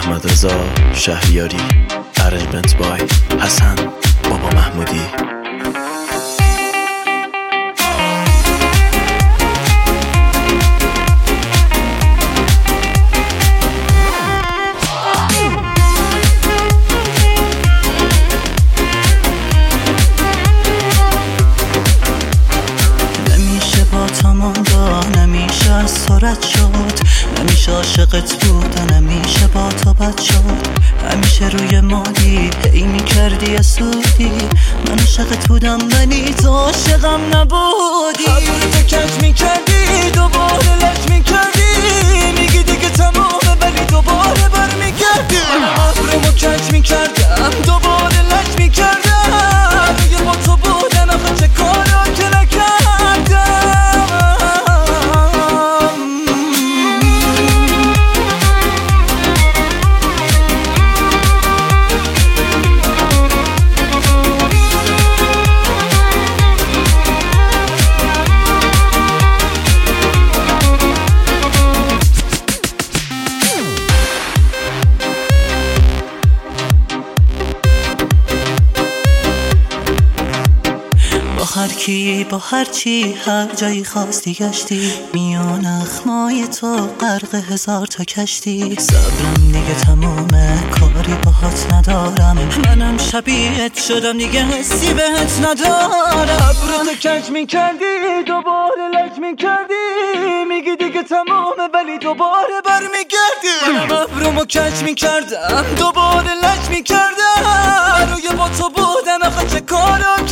احمد رضا شهریاری، ارنجمنت بای حسن بابا محمودی. نمیشه از سرعت شد، نمیشه عاشقت بود و نمیشه با تو بد شد. همیشه روی مالی هی میکردی اسودی، من عاشقت بودم ولی تو عاشقم نبودی. قبول تو کج میکردی دوباره لج میکردی، میگی دیگه تمامه ولی دوباره برمیگردی. ابرومو کج میکردم دوباره لج میکردم، روی با تو بودم آخه چه کارا که نکردم. هر کی با هر چی هر جایی خواستی گشتی، میان اخمای تو غرق هزار تا کشتی. صبرم دیگه تمومه کاری باهات ندارم، منم شبیهت شدم دیگه حسی بهت ندارم. ابرو تو کج میکردی دوباره لج میکردی، میگی دیگه تمومه ولی دوباره برمیگردی. ابرومو کج میکردم دوباره لج میکردم، روی با تو بودم آخه چه کارا